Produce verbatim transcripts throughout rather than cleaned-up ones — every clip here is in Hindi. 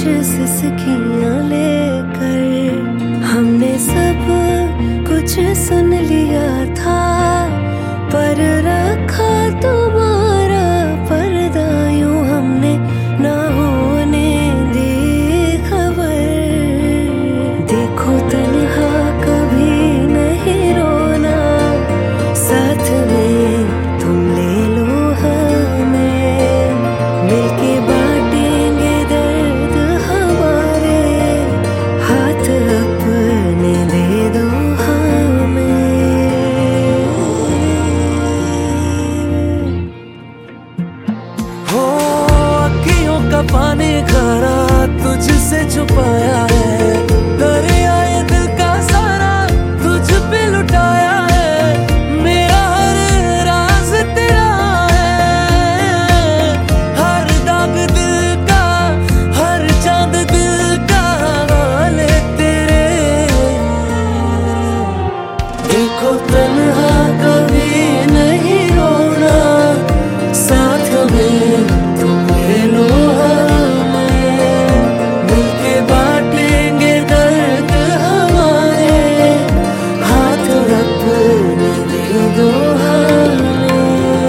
सिसकियां लेकर हमने सब कुछ सुन लिया था, पर रखा तुम्हारा पर्दा यूं हमने ना होने दी खबर। देखो तन्हा कभी नहीं रोना, साथ में तुम ले लो हमें, मिलके बांटेंगे दर्द हमारे, हाथ अपने दे दो हमें। हो अखियों का पानी खारा तुझसे छुपाया है, दरिया ये दिल का सारा तुझ पे लुटाया है। मेरा हर राज तेरा है, हर दाग दिल का, हर चांद दिल का वाले तेरे। देखो तन्हा कभी नहीं रोना, साथ में तुम ले लो हमें, मिलके बांटेंगे दर्द हमारे, हाथ अपने दे दो हमें।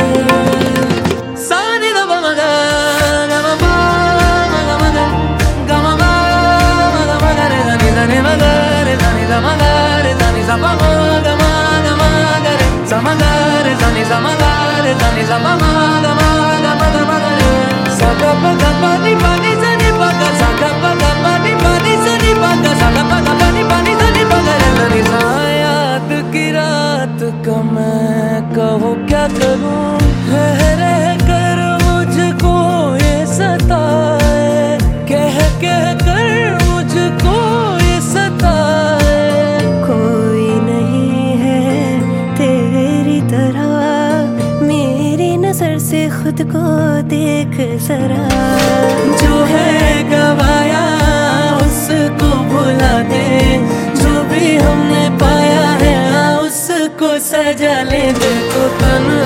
सानी दा मा गा गा मा पा मा गा मा गा गा मा मा मा गा मा गा रे दा नि दा नि मा गा रे दा नि दा मा गा रे दा नि सा पा मा गा मा गा मा गा रे सा मा गा रे दा नि सा मा गा रे दा नि सा पा मा गा मा गा मा गा मा गा रे सा गा पा गा पा नि पा नि सा नि पा गा सा गा पा गा पा नि पा नि सा नि पा गा सा गा पा गा पा नि पा नि सा नि पा गा रे दा नि सा। याद की रात का मैं कहूँ क्या करूँ, रह रह कर मुझको ये सताए, कह कह कर मुझको ये सताए। कोई नहीं है तेरी तरह, मेरी नजर से खुद को देख जरा। जो है गवाया उसको भुला दे, जो भी हमने पाया है उसको सजा ले। देखो तन्हा